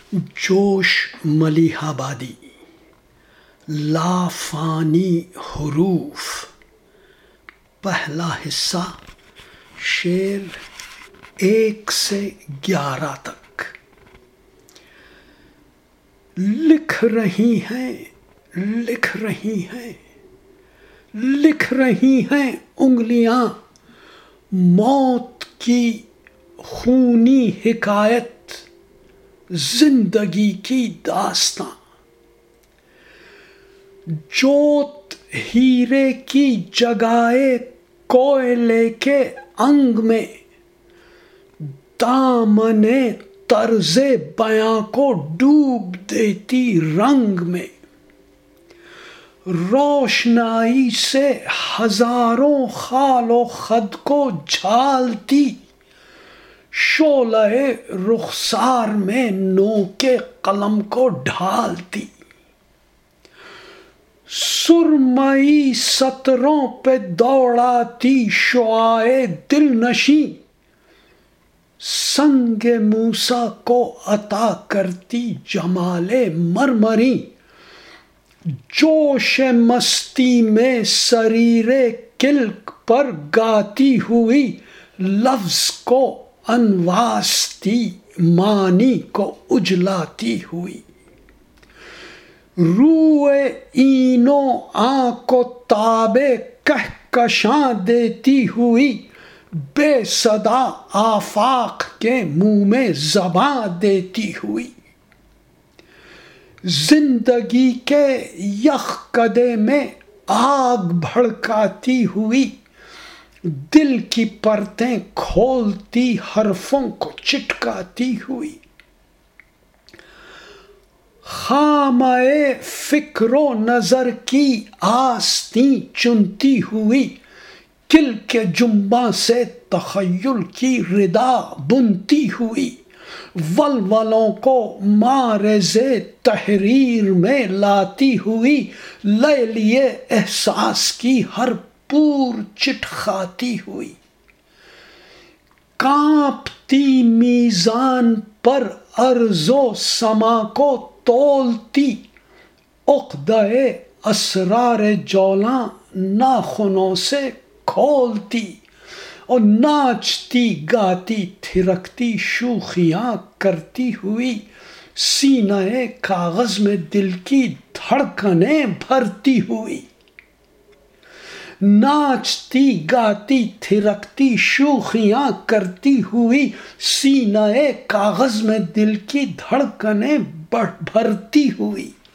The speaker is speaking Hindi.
जोश मलिहाबादी, लाफानी हुरूफ। पहला हिस्सा शेर 1 से 11 तक। लिख रही हैं, लिख रही हैं, लिख रही हैं उंगलियां मौत की खूनी हिकायत, जिंदगी की दास्तां। जोत हीरे की जगाए कोयले के अंग में, दामने तर्जे बयां को डूब देती रंग में। रोशनाई से हजारों खालो खद को झालती, शोलए रुखसार में नोके कलम को ढालती। सुरमई सतरों पे दौड़ाती शुआए दिल नशी, संगे मूसा को अता करती जमाले मरमरी। जोश मस्ती में शरीरे किल्क पर गाती हुई, लफ्ज को अनवास्ती मानी को उजलाती हुई। रूए ईनो आंको ताबे कहकशां देती हुई, बेसदा आफाक के मुंह में ज़बां देती हुई। जिंदगी के यखकदे में आग भड़काती हुई, दिल की परतें खोलती हरफों को चिटकाती हुई। खामए फिक्रो नजर की आस्तीं चुनती हुई, किल के जुम्बा से तखय्युल की रिदा बुनती हुई। वलवलों को मारेज़े तहरीर में लाती हुई, ले लिए एहसास की हर पूर चिट खाती हुई। कांपती मीज़ान पर अर्ज़ो समा को तोलती, उक़्दे असरार जौलां नाखुनों से खोलती। और नाचती गाती थिरकती शूखियां करती हुई, सीने कागज में दिल की धड़कनें भरती हुई। नाचती गाती थिरकती शूखियां करती हुई, सीने कागज में दिल की धड़कनें भरती हुई।